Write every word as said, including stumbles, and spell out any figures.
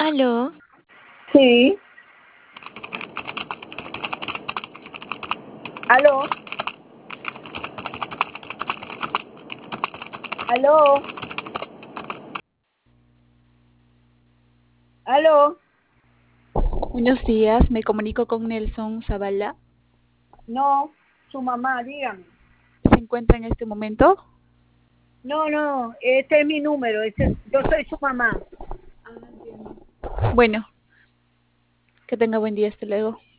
¿Aló? Sí. ¿Aló? ¿Aló? ¿Aló? Buenos días, me comunico con Nelson Zavala. No, su mamá, dígame. ¿Se encuentra en este momento? No, no, este es mi número, este es- yo soy su mamá. Bueno, que tenga buen día, hasta luego.